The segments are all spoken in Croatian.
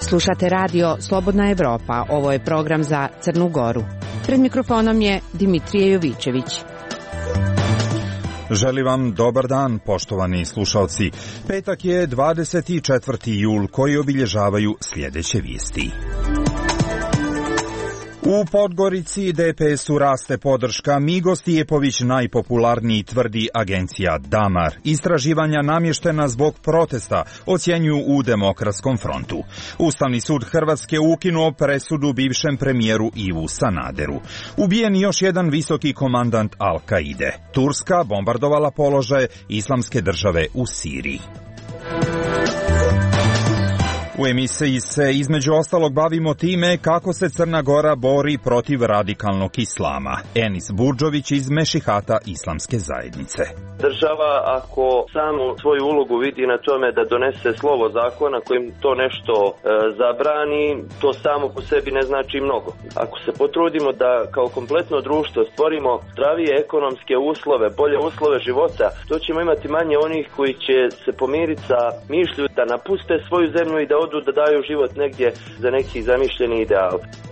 Slušate radio Slobodna Evropa, ovo je program za Crnu Goru. Pred mikrofonom je Dimitrije Jovićević. Želim vam dobar dan, poštovani slušalci. Petak je 24. jul koji obilježavaju sljedeće vijesti. U Podgorici DPS-u raste podrška, Migo Stijepović najpopularniji, tvrdi agencija Damar. Istraživanja namještena zbog protesta, ocjenjuju u Demokratskom frontu. Ustavni sud Hrvatske ukinuo presudu bivšem premijeru Ivu Sanaderu. Ubijen još jedan visoki komandant Al-Kaide. Turska bombardovala položaje Islamske države u Siriji. U emisiji se između ostalog bavimo time kako se Crna Gora bori protiv radikalnog islama. Enis Burdžović iz Mešihata Islamske zajednice. Država ako samu svoju ulogu vidi na tome da donese slovo zakona kojim to nešto zabrani, to samo po sebi ne znači mnogo. Ako se potrudimo da kao kompletno društvo stvorimo zdravije ekonomske uslove, bolje uslove života, to ćemo imati manje onih koji će se pomiriti sa mišlju da napuste svoju zemlju i da odu da daju život negdje za neki zamišljeni ideal.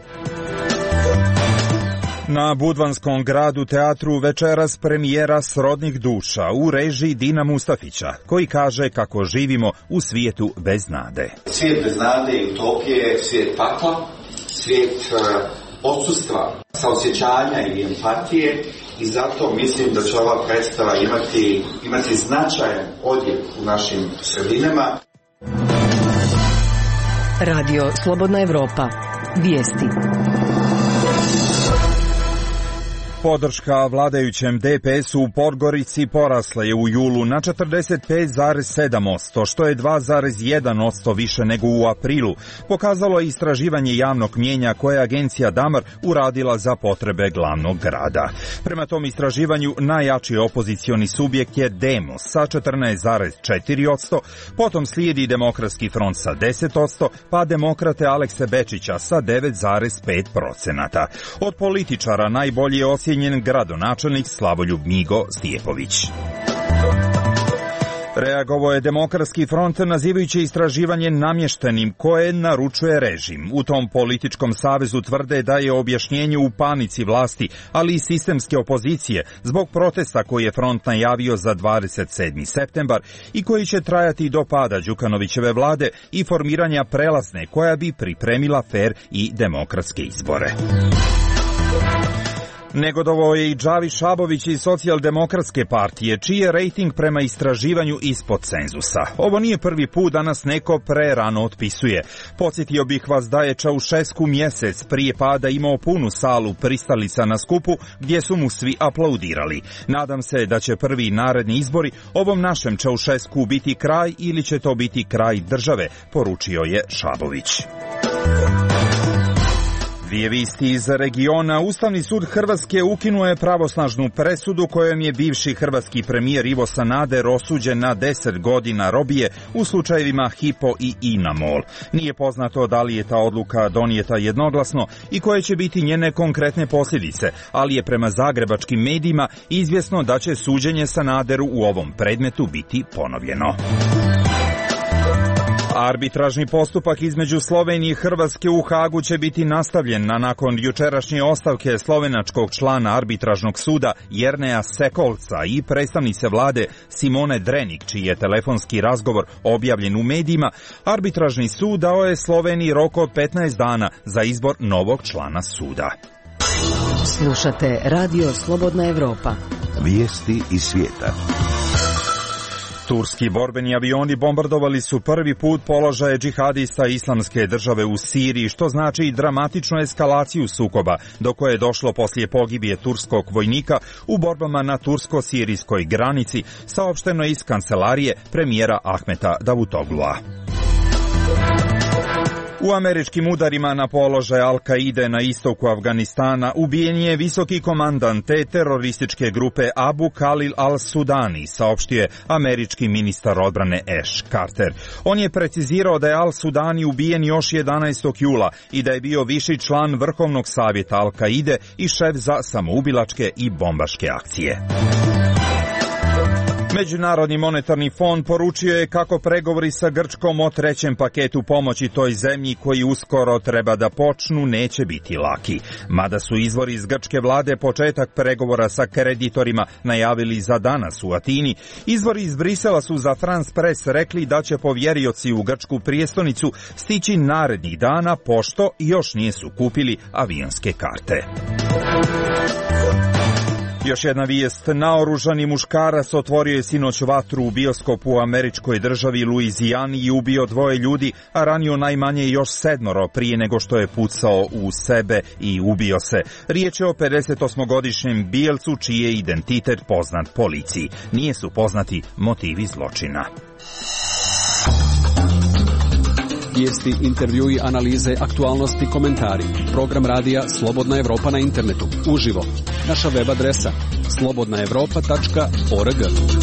Na Budvanskom gradu teatru večeras premijera Srodnih duša u režiji Dina Mustafića, koji kaže kako živimo u svijetu bez nade. Svijet bez nade i utopije, svijet pakla, svijet odsustva, saosjećanja i empatije, i zato mislim da će ova predstava imati značajan odjek u našim sredinama. Radio Slobodna Evropa. Vijesti. Podrška vladajućem DPS-u u Podgorici porasla je u julu na 45,7%, što je 2,1% više nego u aprilu, pokazalo je istraživanje javnog mnijenja koje je agencija Damar uradila za potrebe glavnog grada. Prema tom istraživanju najjači opozicioni subjekt je Demos sa 14,4%, potom slijedi Demokratski front sa 10%, pa demokrate Alekse Bečića sa 9,5%. Od političara najbolji je ocjenjen gradonačelnik Slavoljub Migo Stijepović. Reagovao je Demokratski front nazivajući istraživanje namještenim koje naručuje režim. U tom političkom savezu tvrde da je objašnjenje u panici vlasti, ali i sistemske opozicije zbog protesta koji je front najavio za 27. septembar i koji će trajati do pada Đukanovićeve vlade i formiranja prelazne koja bi pripremila fer i demokratske izbore. Negodovao je i Džavi Šabović iz Socijaldemokratske partije, čiji je rejting prema istraživanju ispod cenzusa. Ovo nije prvi put da nas neko prerano otpisuje. Podsjetio bih vas da je Čaušesku mjesec prije pada imao punu salu pristalica na skupu gdje su mu svi aplaudirali. Nadam se da će prvi naredni izbori ovom našem Čaušesku biti kraj ili će to biti kraj države, poručio je Šabović. Dvije vijesti iz regiona. Ustavni sud Hrvatske ukinuo je pravosnažnu presudu kojom je bivši hrvatski premijer Ivo Sanader osuđen na 10 godina robije u slučajevima Hypo i INA-MOL. Nije poznato da li je ta odluka donijeta jednoglasno i koje će biti njene konkretne posljedice, ali je prema zagrebačkim medijima izvjesno da će suđenje Sanaderu u ovom predmetu biti ponovljeno. Arbitražni postupak između Slovenije i Hrvatske u Hagu će biti nastavljen nakon jučerašnje ostavke slovenačkog člana arbitražnog suda Jerneja Sekolca i predstavnice vlade Simone Drenik, čiji je telefonski razgovor objavljen u medijima. Arbitražni sud dao je Sloveniji rok od 15 dana za izbor novog člana suda. Slušate Radio Slobodna Evropa. Vijesti iz svijeta. Turski borbeni avioni bombardovali su prvi put položaje džihadista Islamske države u Siriji, što znači i dramatičnu eskalaciju sukoba, do koje je došlo poslije pogibije turskog vojnika u borbama na tursko-sirijskoj granici, saopšteno je iz kancelarije premijera Ahmeta Davutoglua. U američkim udarima na položaj Al-Kaide na istoku Afganistana ubijen je visoki komandant te terorističke grupe Abu Khalil al-Sudani, saopštio je američki ministar odbrane Ash Carter. On je precizirao da je al-Sudani ubijen još 11. jula i da je bio viši član Vrhovnog savjeta Al-Kaide i šef za samoubilačke i bombaške akcije. Međunarodni monetarni fond poručio je kako pregovori sa Grčkom o trećem paketu pomoći toj zemlji koji uskoro treba da počnu neće biti laki. Mada su izvori iz grčke vlade početak pregovora sa kreditorima najavili za danas u Atini, izvori iz Brisela su za France Press rekli da će povjerioci u grčku prijestolnicu stići narednih dana pošto još nisu kupili avionske karte. Još jedna vijest, naoružani muškarac otvorio je sinoć vatru u bioskopu u američkoj državi Luizijani i ubio 2 ljudi, a ranio najmanje još 7 prije nego što je pucao u sebe i ubio se. Riječ je o 58-godišnjem bijelcu čiji je identitet poznat policiji. Nije su poznati motivi zločina. Vijesti, intervjui, analize, aktualnosti, komentari. Program radija Slobodna Evropa na internetu. Uživo. Naša web adresa slobodnaevropa.org.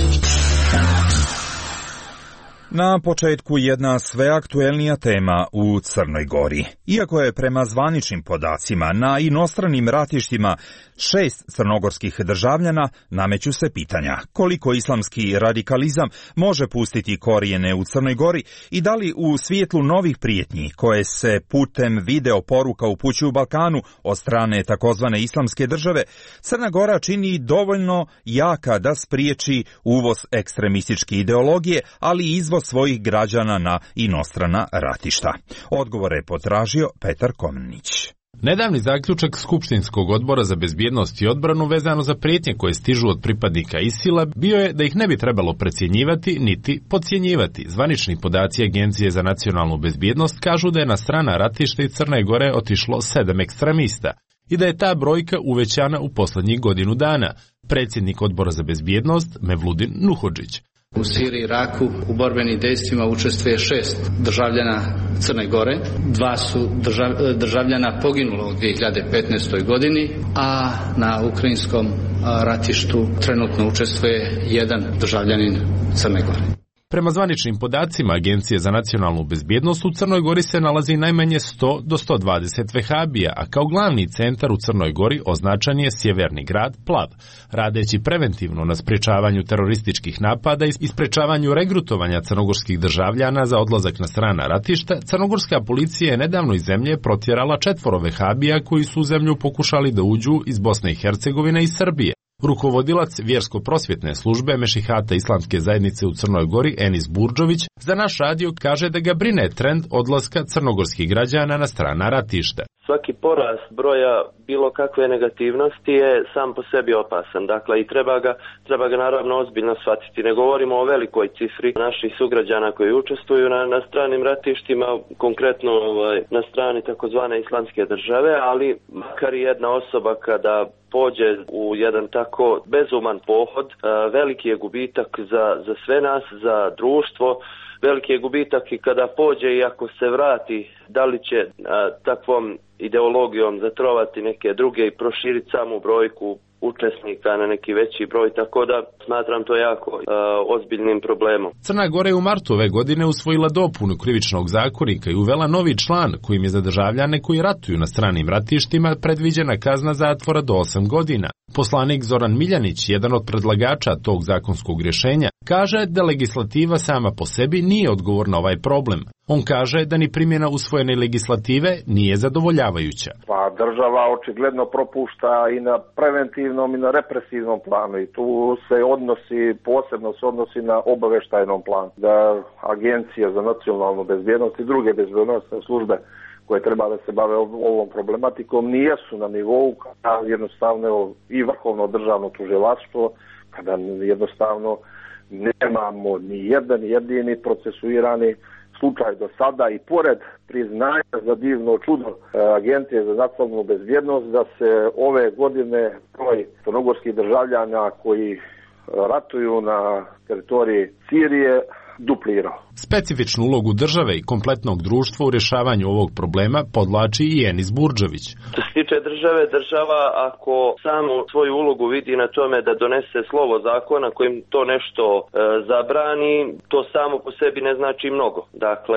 Na početku jedna sve aktuelnija tema u Crnoj Gori. Iako je prema zvaničnim podacima na inostranim ratištima 6 crnogorskih državljana, nameću se pitanja koliko islamski radikalizam može pustiti korijene u Crnoj Gori i da li u svijetlu novih prijetnji koje se putem video poruka upućuju Balkanu od strane takozvane islamske države, Crna Gora čini dovoljno jaka da spriječi uvoz ekstremističke ideologije, ali i izvoz svojih građana na inostrana ratišta. Odgovore je potražio Petar Komnić. Nedavni zaključak Skupštinskog odbora za bezbjednost i odbranu vezano za prijetnje koje stižu od pripadnika ISIL-a bio je da ih ne bi trebalo precjenjivati niti podcjenjivati. Zvanični podaci Agencije za nacionalnu bezbjednost kažu da je na strana ratišta iz Crne Gore otišlo 7 ekstremista i da je ta brojka uvećana u posljednjih godinu dana. Predsjednik odbora za bezbjednost Mevludin Nuhodžić. U Siriji i Iraku u borbenim dejstvima učestvuje 6 državljana Crne Gore. 2 su državljana poginulo u 2015. godini, a na ukrajinskom ratištu trenutno učestvuje 1 državljanin Crne Gore. Prema zvaničnim podacima Agencije za nacionalnu bezbjednost u Crnoj Gori se nalazi najmanje 100 do 120 vehabija, a kao glavni centar u Crnoj Gori označen je sjeverni grad Plav. Radeći preventivno na sprečavanju terorističkih napada i sprečavanju regrutovanja crnogorskih državljana za odlazak na strana ratišta, crnogorska policija je nedavno iz zemlje protjerala 4 vehabija koji su u zemlju pokušali da uđu iz Bosne i Hercegovine i Srbije. Rukovodilac vjersko-prosvjetne službe Mešihata Islamske zajednice u Crnoj Gori Enis Burdžović za naš radio kaže da ga brine trend odlaska crnogorskih građana na strana ratišta. Svaki porast broja bilo kakve negativnosti je sam po sebi opasan. Dakle, i treba ga naravno ozbiljno shvatiti. Ne govorimo o velikoj cifri naših sugrađana koji učestvuju na stranim ratištima, konkretno na strani takozvane islamske države, ali makar i jedna osoba kada pođe u jedan tako bezuman pohod, veliki je gubitak za sve nas, za društvo. Veliki je gubitak i kada pođe i ako se vrati, da li će takvom ideologijom zatrovati neke druge i proširiti samu brojku učesnika na neki veći broj, tako da smatram to jako ozbiljnim problemom. Crna Gora je u martu ove godine usvojila dopunu krivičnog zakonika i uvela novi član kojim je za državljane koji ratuju na stranim ratištima predviđena kazna zatvora do 8 godina. Poslanik Zoran Miljanić, jedan od predlagača tog zakonskog rješenja, kaže da legislativa sama po sebi nije odgovor na ovaj problem. On kaže da ni primjena usvojene legislative nije zadovoljavajuća. Pa država očigledno propušta i na preventivnom i na represivnom planu i tu se posebno odnosi na obavještajnom planu. Da Agencija za nacionalnu bezbjednost i druge bezbjednosne službe koje treba da se bave ovom problematikom nijesu na nivou kada jednostavno i vrhovno državno tužilaštvo, kada jednostavno nemamo ni jedan jedini procesuirani slučaj do sada i pored priznanja za divno čudo Agencije za nacionalnu bezbjednost da se ove godine broj crnogorskih državljana koji ratuju na teritoriji Sirije duplirao. Specifičnu ulogu države i kompletnog društva u rješavanju ovog problema podlači i Enis Burdžović. Što se tiče države, država ako samu svoju ulogu vidi na tome da donese slovo zakona kojim to nešto zabrani, to samo po sebi ne znači mnogo. Dakle,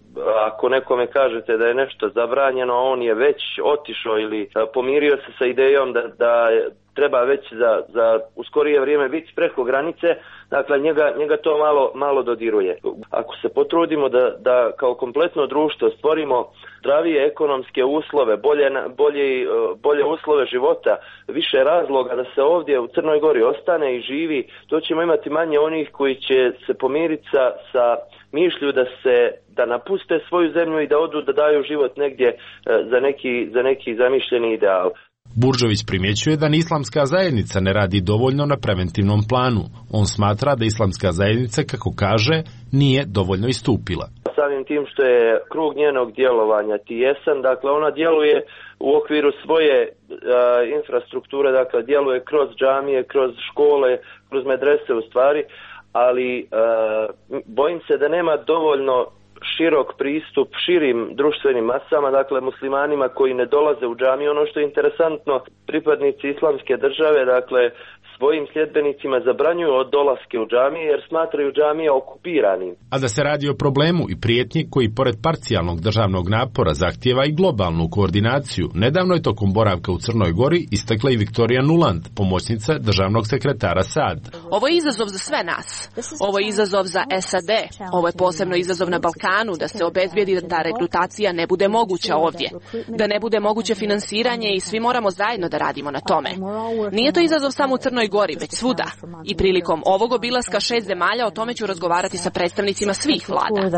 ako nekome kažete da je nešto zabranjeno, a on je već otišao ili pomirio se sa idejom da treba već za u skorije vrijeme biti preko granice, dakle njega to malo dodiruje. Ako se potrudimo da kao kompletno društvo stvorimo zdravije ekonomske uslove, bolje uslove života, više razloga da se ovdje u Crnoj Gori ostane i živi, to ćemo imati manje onih koji će se pomiriti sa mišlju da napuste svoju zemlju i da odu da daju život negdje za neki zamišljeni ideal. Buržović primjećuje da ni islamska zajednica ne radi dovoljno na preventivnom planu. On smatra da islamska zajednica, kako kaže, nije dovoljno istupila. Samim tim što je krug njenog djelovanja tijesan, dakle ona djeluje u okviru svoje infrastrukture, dakle djeluje kroz džamije, kroz škole, kroz medrese u stvari, ali bojim se da nema dovoljno širok pristup širim društvenim masama, dakle muslimanima koji ne dolaze u džamiju. Ono što je interesantno, pripadnici islamske države, dakle svojim sljedbenicima zabranjuju od dolaske u džamije jer smatraju džamije okupiranim. A da se radi o problemu i prijetnji koji pored parcijalnog državnog napora zahtijeva i globalnu koordinaciju, nedavno je tokom boravka u Crnoj Gori istakla i Viktorija Nuland, pomoćnica državnog sekretara SAD. Ovo je izazov za sve nas. Ovo je izazov za SAD. Ovo je posebno izazov na Balkanu, da se obezbijedi da rekrutacija ne bude moguća ovdje, da ne bude moguće finansiranje i svi moramo zajedno da radimo na tome. Nije to izazov samo u Crnoj Gori, već svuda. I prilikom ovog obilaska 6 zemalja o tome ću razgovarati sa predstavnicima svih vlada.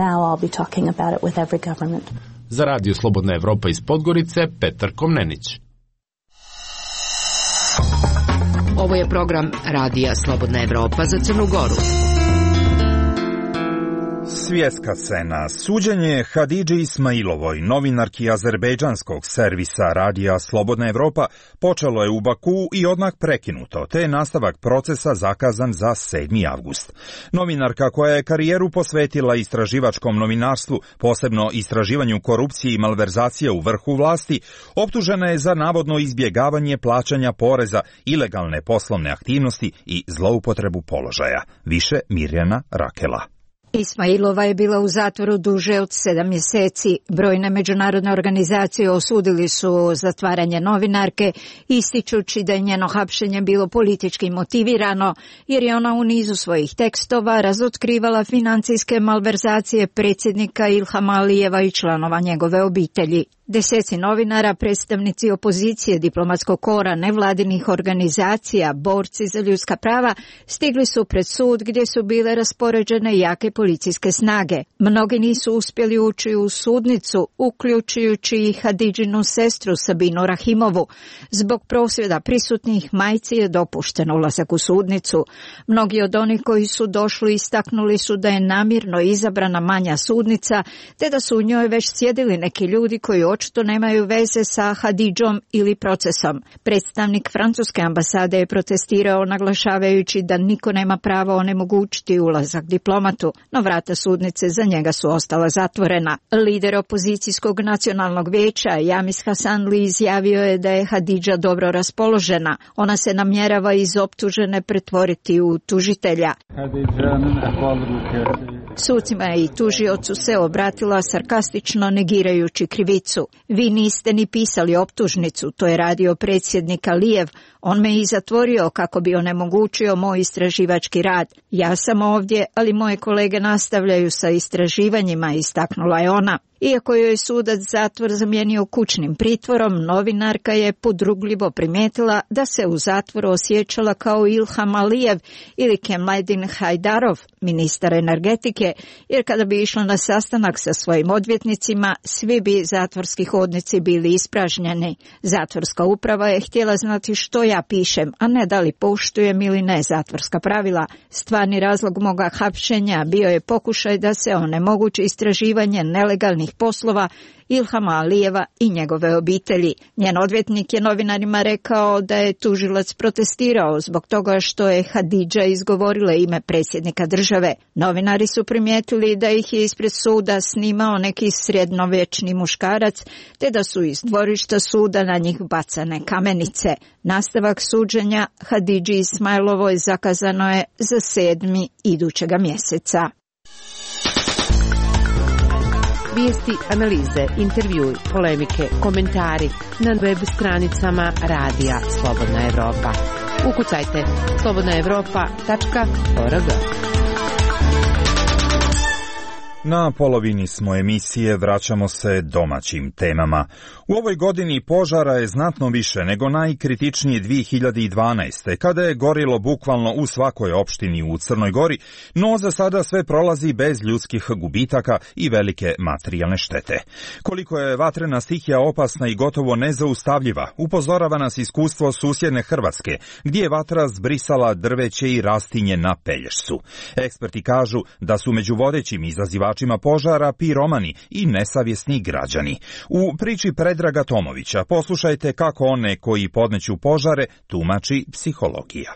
Za Radio Slobodna Evropa iz Podgorice, Petar Komnenić. Ovo je program Radija Slobodna Evropa za Crnu Goru. Svjetska scena. Suđenje Hadidži Ismailovoj, novinarki azerbejdžanskog servisa Radija Slobodna Evropa, počelo je u Baku i odmah prekinuto, te je nastavak procesa zakazan za 7. avgust. Novinarka koja je karijeru posvetila istraživačkom novinarstvu, posebno istraživanju korupcije i malverzacije u vrhu vlasti, optužena je za navodno izbjegavanje plaćanja poreza, ilegalne poslovne aktivnosti i zloupotrebu položaja. Više Mirjana Rakela. Ismailova je bila u zatvoru duže od 7 mjeseci. Brojne međunarodne organizacije osudili su zatvaranje novinarke, ističući da je njeno hapšenje bilo politički motivirano, jer je ona u nizu svojih tekstova razotkrivala financijske malverzacije predsjednika Ilhama Alijeva i članova njegove obitelji. Deseci novinara, predstavnici opozicije, diplomatskog kora, nevladinih organizacija, borci za ljudska prava, stigli su pred sud gdje su bile raspoređene jake policijske snage. Mnogi nisu uspjeli ući u sudnicu, uključujući i Hadidžinu sestru Sabinu Rahimovu. Zbog prosvjeda prisutnih majci je dopušten ulazak u sudnicu. Mnogi od onih koji su došli istaknuli su da je namjerno izabrana manja sudnica, te da su u njoj već sjedili neki ljudi koji očito nemaju veze sa Hadidžom ili procesom. Predstavnik francuske ambasade je protestirao naglašavajući da niko nema pravo onemogućiti ulazak diplomatu, no vrata sudnice za njega su ostala zatvorena. Lider opozicijskog nacionalnog vijeća Jamis Hasanli izjavio je da je Hadidža dobro raspoložena. Ona se namjerava iz optužene pretvoriti u tužitelja. Sucima i tužiocu se obratila sarkastično negirajući krivicu. Vi niste ni pisali optužnicu, to je radio predsjednik Alijev. On me i zatvorio kako bi onemogućio moj istraživački rad. Ja sam ovdje, ali moje kolege nastavljaju sa istraživanjima, istaknula je ona. Iako joj je sudac zatvor zamijenio kućnim pritvorom, novinarka je podrugljivo primijetila da se u zatvoru osjećala kao Ilham Alijev ili Kemledin Hajdarov, ministar energetike, jer kada bi išla na sastanak sa svojim odvjetnicima, svi bi zatvorski hodnici bili ispražnjeni. Zatvorska uprava je htjela znati što ja pišem, a ne da li poštujem ili ne zatvorska pravila. Stvarni razlog moga hapšenja bio je pokušaj da se onemogući istraživanje nelegalnih poslova Ilhama Alijeva i njegove obitelji. Njen odvjetnik je novinarima rekao da je tužilac protestirao zbog toga što je Hadidža izgovorila ime predsjednika države. Novinari su primijetili da ih je ispred suda snimao neki srednjovječni muškarac, te da su iz dvorišta suda na njih bacane kamenice. Nastavak suđenja Hadidži Ismailovoj zakazano je za 7. idućega mjeseca. Vijesti, analize, intervjui, polemike, komentari na web stranicama Radija Slobodna Evropa. Ukucajte slobodnaevropa.org. Na polovini smo emisije, vraćamo se domaćim temama. U ovoj godini požara je znatno više nego najkritičnije 2012. kada je gorilo bukvalno u svakoj opštini u Crnoj Gori, no za sada sve prolazi bez ljudskih gubitaka i velike materijalne štete. Koliko je vatrena stihija opasna i gotovo nezaustavljiva, upozorava nas iskustvo susjedne Hrvatske, gdje je vatra zbrisala drveće i rastinje na Pelješcu. Eksperti kažu da su među vodećim izazivačima požara piromani i nesavjesni građani. U priči Predraga Tomovića poslušajte kako one koji podmeću požare tumači psihologija.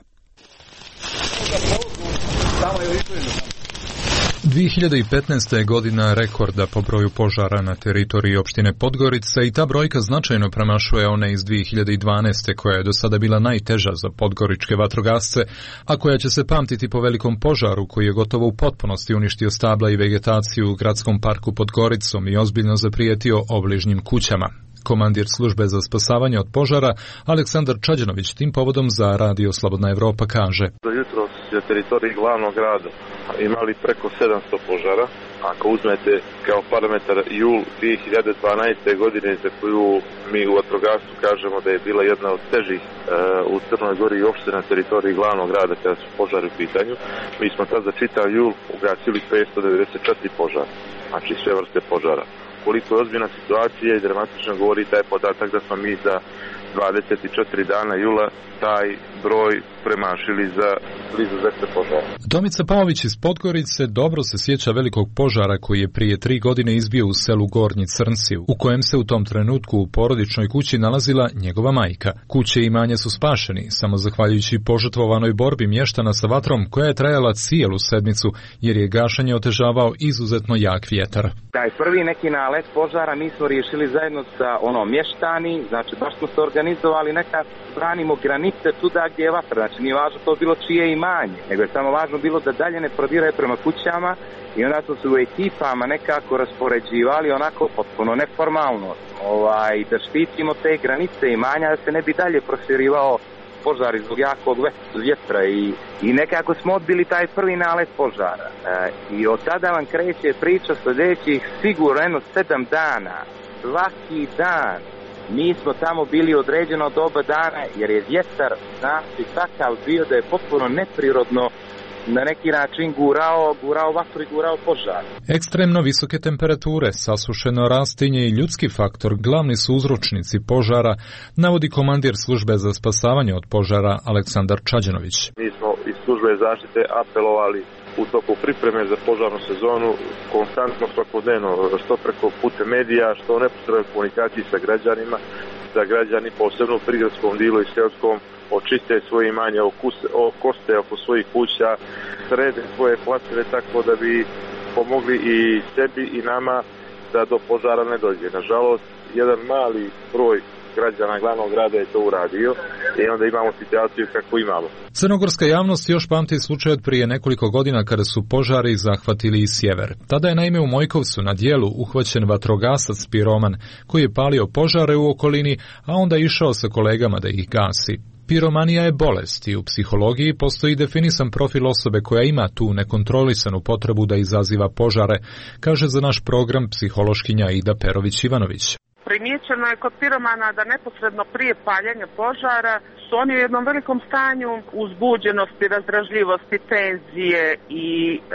2015. je godina rekorda po broju požara na teritoriji opštine Podgorica i ta brojka značajno premašuje one iz 2012. koja je do sada bila najteža za podgoričke vatrogasce, a koja će se pamtiti po velikom požaru koji je gotovo u potpunosti uništio stabla i vegetaciju u gradskom parku pod Goricom i ozbiljno zaprijetio obližnjim kućama. Komandir službe za spasavanje od požara Aleksandar Čađanović tim povodom za Radio Slobodna Evropa kaže: Do jutros je teritoriji glavnog grada imali preko 700 požara. Ako uzmete kao parametar jul 2012. godine za koju mi u vatrogastvu kažemo da je bila jedna od težih u Crnoj Gori i uopšte na teritoriji glavnog grada kada su požari u pitanju, mi smo tad za čitav jul ugasili 594 požara, znači sve vrste požara. Koliko je ozbiljna situacija i dramatično govori taj podatak da smo mi za 24 dana jula taj broj premašili za blizu 200 požara. Tomica Paović iz Podgorice dobro se sjeća velikog požara koji je prije 3 godine izbio u selu Gornji Crnci, u kojem se u tom trenutku u porodičnoj kući nalazila njegova majka. Kuće i imanje su spašeni, samo zahvaljujući požrtvovanoj borbi mještana sa vatrom koja je trajala cijelu sedmicu, jer je gašanje otežavao izuzetno jak vjetar. Taj prvi neki nalet požara mi smo riješili zajedno sa mještani, znači baš smo se organizovali nekad, branimo granice tuda gdje je vatra, znači nije važno to bilo čije imanje, nego je samo važno bilo da dalje ne prodiraju prema kućama i onda smo se u ekipama nekako raspoređivali onako potpuno neformalno, da štitimo te granice imanja da se ne bi dalje proširivao požar zbog jakog vjetra i nekako smo odbili taj prvi nalet požara. I od tada vam kreće priča sljedećih sigurno 7 dana, svaki dan. Mi smo tamo bili određeno doba dana jer je vjetar znači takav bio da je potpuno neprirodno na neki način gurao vatru i gurao požar. Ekstremno visoke temperature, sasušeno rastinje i ljudski faktor glavni su uzročnici požara, navodi komandir službe za spasavanje od požara Aleksandar Čađanović. Mi smo iz službe zaštite apelovali u toku pripreme za požarnu sezonu konstantno svakodnevno, što preko putem medija, što u neposrednoj komunikaciji sa građanima, da građani posebno u prigradskom dilu i seoskom očiste svoje imanje, koste oko svojih kuća, srede svoje placeve tako da bi pomogli i sebi i nama da do požara ne dođe. Nažalost, jedan mali broj građana glavnog grada je to uradio i onda imamo situaciju kako imamo. Crnogorska javnost još pamti slučaj od prije nekoliko godina kada su požari zahvatili i sjever. Tada je naime u Mojkovcu na dijelu uhvaćen vatrogasac piroman koji je palio požare u okolini, a onda išao sa kolegama da ih gasi. Piromanija je bolest i u psihologiji postoji definisan profil osobe koja ima tu nekontrolisanu potrebu da izaziva požare, kaže za naš program psihološkinja Ida Perović-Ivanović. Primijećeno je kod piromana da neposredno prije paljenja požara su oni u jednom velikom stanju uzbuđenosti, razdražljivosti, tenzije i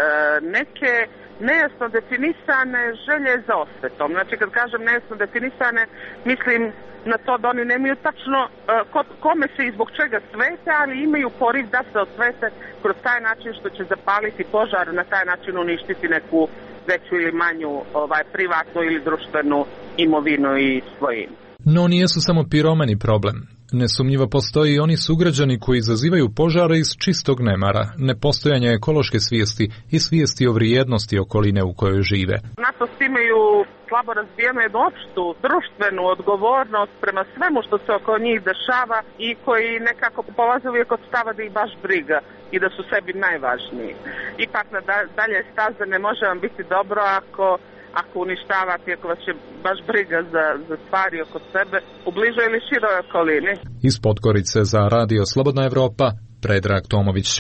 neke nejasno definisane želje za osvetom. Znači kad kažem nejasno definisane, mislim na to da oni nemaju tačno kome se i zbog čega svete, ali imaju poriv da se osvete kroz taj način što će zapaliti požar, na taj način uništiti neku veću ili manju privatnu ili društvenu imovinu i svojinu. No nijesu samo piromani problem. Nesumnjivo postoji i oni sugrađani koji izazivaju požare iz čistog nemara, nepostojanja ekološke svijesti i svijesti o vrijednosti okoline u kojoj žive. Naprosto imaju slabo razvijenu jednu opštu društvenu odgovornost prema svemu što se oko njih dešava i koji nekako polaze uvijek od stava da ih baš briga i da su sebi najvažniji. Ipak na dalje staze ne može vam biti dobro ako uništavate, ako vas je baš briga za stvari oko sebe, u bližoj ili široj okolini. Iz Podgorice za Radio Slobodna Evropa, Predrag Tomović.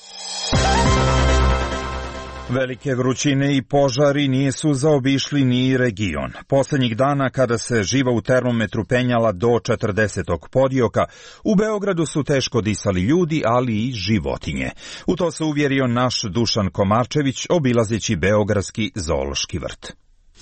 Velike vrućine i požari nisu zaobišli ni region. Poslednjih dana, kada se živa u termometru penjala do 40. podioka, u Beogradu su teško disali ljudi, ali i životinje. U to se uvjerio naš Dušan Komarčević, obilazeći Beogradski zoološki vrt.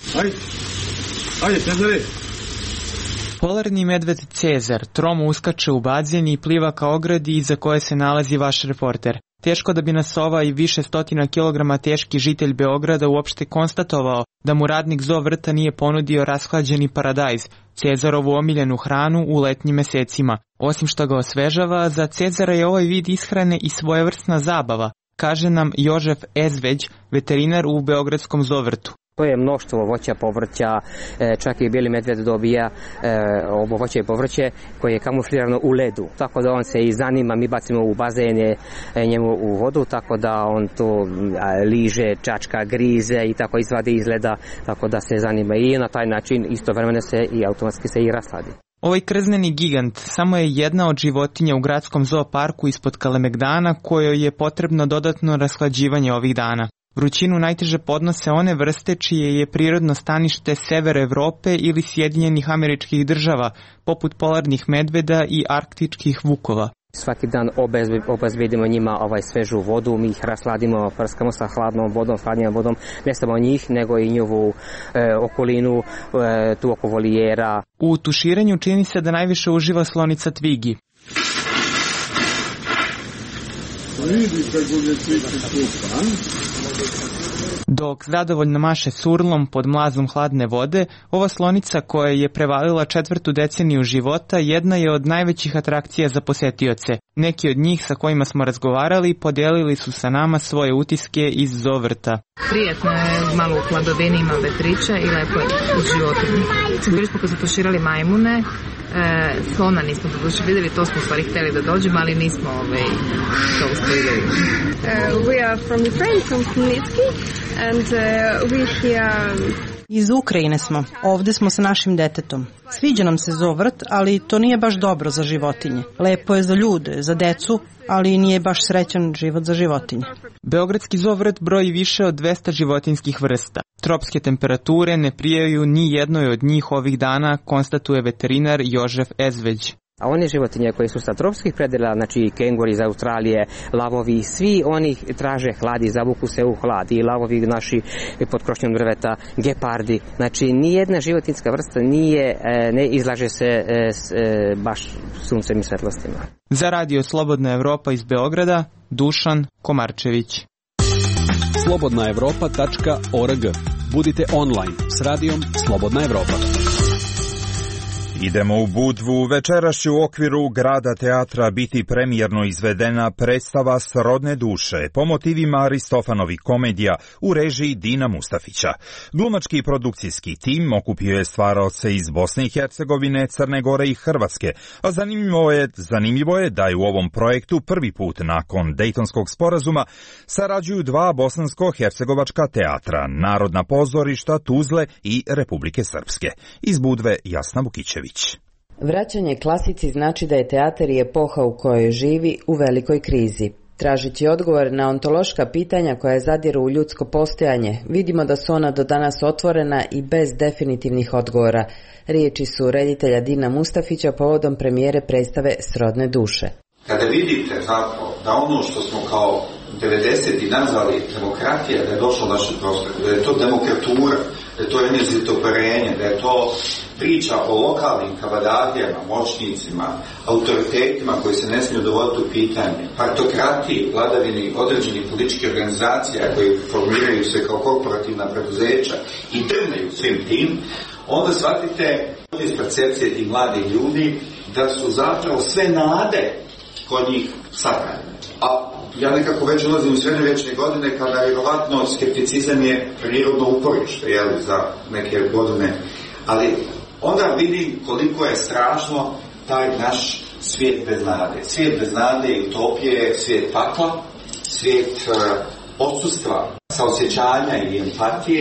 Ajde, Cezare! Polarni medved Cezar tromo uskače u bazen i pliva ka ogradi iza koje se nalazi vaš reporter. Teško da bi nas ovaj više stotina kilograma teški žitelj Beograda uopšte konstatovao da mu radnik zoo vrta nije ponudio rashlađeni paradajz, Cezarovu omiljenu hranu u letnjim mesecima. Osim što ga osvežava, za Cezara je ovaj vid ishrane i svojevrsna zabava, kaže nam Jožef Ezveć, veterinar u Beogradskom zoo vrtu. To je mnoštvo voća, povrća, čak i bijeli medved dobija ovo voće i povrće koje je kamuflirano u ledu. Tako da on se i zanima, mi bacimo u bazene njemu u vodu, tako da on to liže, čačka, grize i tako izvadi iz leda, tako da se zanima i na taj način istovremeno se i automatski se i rasladi. Ovaj krzneni gigant samo je jedna od životinja u gradskom zooparku ispod Kalemegdana kojoj je potrebno dodatno rashlađivanje ovih dana. Vrućinu najteže podnose one vrste čije je prirodno stanište sever Evrope ili Sjedinjenih Američkih Država, poput polarnih medveda i arktičkih vukova. Svaki dan obezbedimo njima svežu vodu, mi ih rasladimo, prskamo sa hladnom vodom, ne samo njih, nego i njihovu okolinu, tu oko volijera. U tuširanju čini se da najviše uživa slonica Tvigi. Dok zadovoljno maše surlom pod mlazom hladne vode, ova slonica koja je prevalila 4. deceniju života jedna je od najvećih atrakcija za posetioce. Neki od njih sa kojima smo razgovarali podelili su sa nama svoje utiske iz zoo vrta. Prijetno je, malo u hladovini ima vetrića i lepo je uz životinje. Bili smo kad su tuširali majmune, slona nismo doduše vidjeli, to smo u stvari htjeli da dođemo, ali nismo to uspjeli da vidjeli. We are from Ukraine, from Khmelnytski, and we here... Iz Ukrajine smo. Ovde smo sa našim detetom. Sviđa nam se zoo vrt, ali to nije baš dobro za životinje. Lepo je za ljude, za decu, ali nije baš srećan život za životinje. Beogradski zoo vrt broji više od 200 životinskih vrsta. Tropske temperature ne prijaju ni jednoj od njih ovih dana, konstatuje veterinar Jožef Ezveć. A one životinje koje su sa tropskih predela, znači kenguri iz Australije, lavovi, svi oni traže hlad i zavuku se u hlad. I lavovi naši pod krošnjom drveta, gepardi. Znači nijedna životinska vrsta ne izlaže se baš suncem i svetlostima. Za Radio Slobodna Evropa iz Beograda, Dušan Komarčević. slobodnaevropa.org. Budite online s radijom Slobodna Evropa. Idemo u Budvu. Večeras će u okviru Grada teatra biti premijerno izvedena predstava Srodne duše po motivima Aristofanovih komedija u režiji Dina Mustafića. Glumački i produkcijski tim okupio je stvaraoce iz Bosne i Hercegovine, Crne Gore i Hrvatske, a zanimljivo je da je u ovom projektu prvi put nakon Dejtonskog sporazuma sarađuju dva bosansko-hercegovačka teatra, Narodna pozorišta Tuzle i Republike Srpske. Iz Budve Jasna Vukićević. Vraćanje klasici znači da je teatar i epoha u kojoj živi u velikoj krizi. Tražeći odgovor na ontološka pitanja koja zadiru u ljudsko postojanje, vidimo da su ona do danas otvorena i bez definitivnih odgovora. Riječi su reditelja Dina Mustafića povodom premijere predstave Srodne duše. Kada vidite zapravo da ono što smo kao 90. nazvali demokratija, da je došlo u naše prostore, da je to demokratura, da je to enezitoperenje, da je to priča o lokalnim kabadahijama, moćnicima, autoritetima koji se ne smiju dovoditi u pitanje, partokratiji, vladavini određenih političkih organizacija koji formiraju se kao korporativna preduzeća i drmaju svim tim, onda shvatite iz percepcije tih mladih ljudi da su zapravo sve nade kod njih sakrane. A ja nekako već ulazim u srednjovječne godine kada vjerovatno skepticizam je prirodno uporište za neke godine, ali onda vidim koliko je strašno taj naš svijet bez nade. Svijet bez nade i utopije, svijet pakla, svijet odsustva saosjećanja i empatije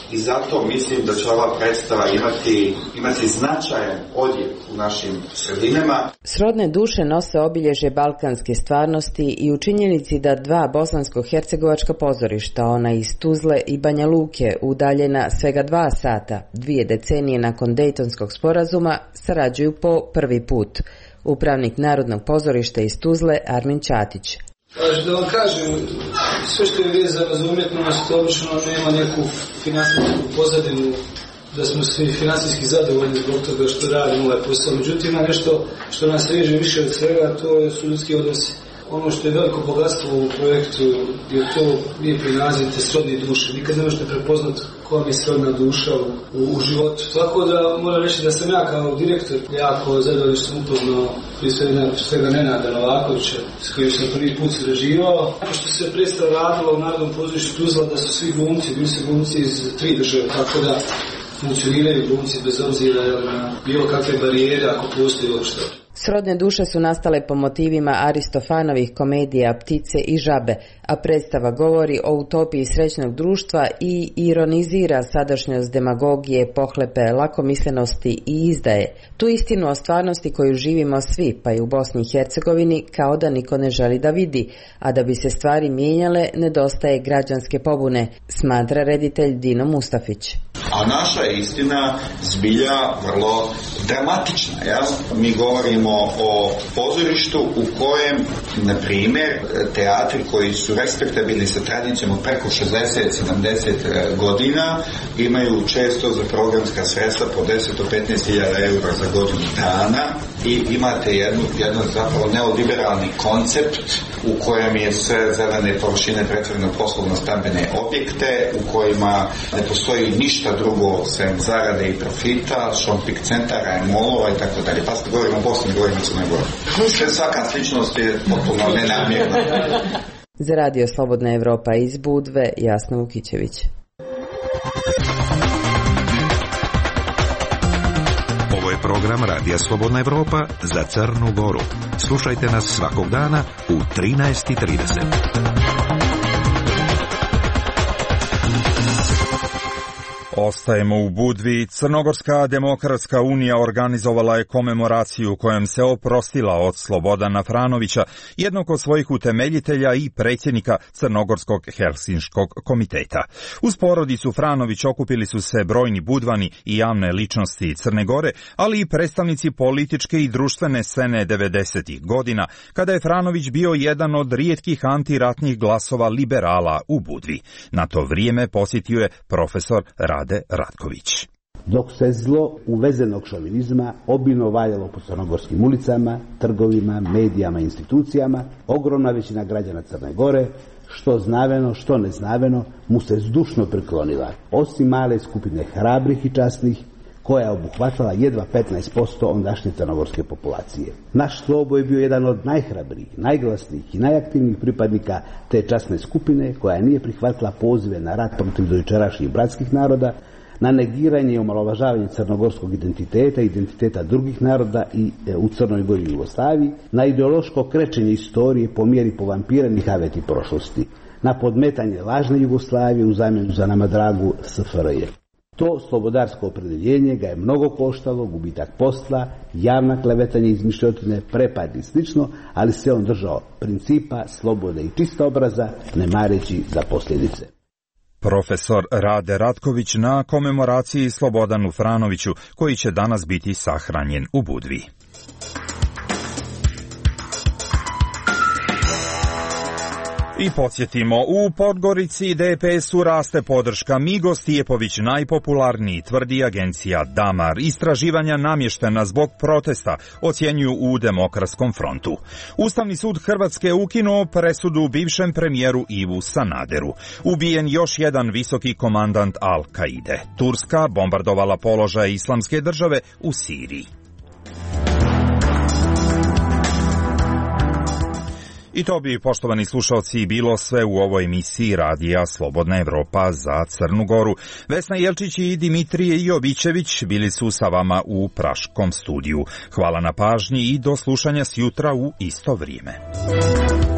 i zato mislim da će ova predstava imati značajan odjek u našim sredinama. Srodne duše nose obilježje balkanske stvarnosti i u činjenici da dva bosansko-hercegovačka pozorišta, ona iz Tuzle i Banja Luke, udaljena svega 2 sata, 2 decenije nakon Dejtonskog sporazuma, sarađuju po prvi put. Upravnik Narodnog pozorišta iz Tuzle, Armin Ćatić. Da vam kažem, sve što je vezano za umjetnost, obično nema neku finansijsku pozadinu, da smo svi financijski zadovoljni zbog toga što radimo ovaj posao. Međutim, ima nešto što nas veže više od svega, to su ljudski odnosi. Ono što je veliko bogatstvo u projektu je to lijepi naziv te srodne duše. Nikad ne možete prepoznati koja mi je srodna duša u životu. Tako da moram reći da sam ja kao direktor jako zadovoljan što sam upoznao prije svega Nenada Novakovića s kojim sam prvi put surađivao. Što se predstava radila u Narodnom pozorištu Tuzla da su svi glumci, bili su glumci iz 3 države, tako da funkcioniraju glumci bez obzira na bilo kakve barijere ako postoji uopšte. Srodne duše su nastale po motivima Aristofanovih komedija Ptice i žabe, a predstava govori o utopiji srećnog društva i ironizira sadašnjost demagogije, pohlepe, lakomislenosti i izdaje. Tu istinu o stvarnosti koju živimo svi, pa i u Bosni i Hercegovini, kao da niko ne želi da vidi, a da bi se stvari mijenjale, nedostaje građanske pobune, smatra reditelj Dino Mustafić. A naša je istina zbilja vrlo dramatična. Mi govorimo o pozorištu u kojem, na primjer, teatri koji su respektabilni sa tradicijom od preko 60-70 godina imaju često za programska sredstva po 10 do 15.000 eura za godinu dana i imate jedan zapravo neoliberalni koncept u kojem je sve zelene površine pretvoreno poslovno-stambene objekte, u kojima ne postoji ništa drugo sem zarade i profita, shopping centara, molova i tako dalje. Pa se govorimo o Bosni, govorimo o Crnoj Gori. Svaka sličnost je potpuno nenamjerna. Za Radio Slobodna Evropa iz Budve, Jasna Vukićević. Ovo je program Radija Slobodna Evropa za Crnu Goru. Slušajte nas svakog dana u 13:30. Ostajemo u Budvi. Crnogorska demokratska unija organizovala je komemoraciju kojom se oprostila od Slobodana Franovića, jednog od svojih utemeljitelja i predsjednika Crnogorskog Helsinškog komiteta. Uz porodicu Franović okupili su se brojni budvani i javne ličnosti Crne Gore, ali i predstavnici političke i društvene scene 90-ih godina, kada je Franović bio jedan od rijetkih antiratnih glasova liberala u Budvi. Na to vrijeme posjetio je profesor Rade Ratković. Dok se zlo uvezenog šovinizma obilno valjalo po crnogorskim ulicama, trgovima, medijama i institucijama, ogromna većina građana Crne Gore, što znaveno, što neznaveno, mu se zdušno priklonila, osim male skupine hrabrih i časnih, koja je obuhvatala jedva 15% ondašnje crnogorske populacije. Naš Slobo je bio jedan od najhrabrijih, najglasnijih i najaktivnijih pripadnika te časne skupine, koja nije prihvatila pozive na rat protiv dojučerašnjih bratskih naroda, na negiranje i omalovažavanje crnogorskog identiteta i identiteta drugih naroda i u Crnoj Gori i Jugoslaviji, na ideološko krečenje istorije po mjeri povampiranih aveti prošlosti, na podmetanje lažne Jugoslavije u zamjenu za nama dragu SFRJ. To slobodarsko opredjeljenje ga je mnogo koštalo, gubitak posla, javna klevetanje, izmišljotine, prepad i slično, ali se on držao principa, slobode i čista obraza, ne mareći za posljedice. Profesor Rade Ratković na komemoraciji Slobodanu Franoviću, koji će danas biti sahranjen u Budvi. I podsjetimo, u Podgorici DPS-u raste podrška. Migo Stijepović najpopularniji, tvrdi agencija Damar. Istraživanja namještena zbog protesta, ocjenjuju u Demokratskom frontu. Ustavni sud Hrvatske ukinuo presudu bivšem premijeru Ivu Sanaderu. Ubijen još jedan visoki komandant Al-Kaide. Turska bombardovala položaje Islamske države u Siriji. I to bi, poštovani slušalci, bilo sve u ovoj emisiji Radija Slobodna Evropa za Crnu Goru. Vesna Jelčić i Dimitrije Jovićević bili su sa vama u Praškom studiju. Hvala na pažnji i do slušanja sjutra u isto vrijeme.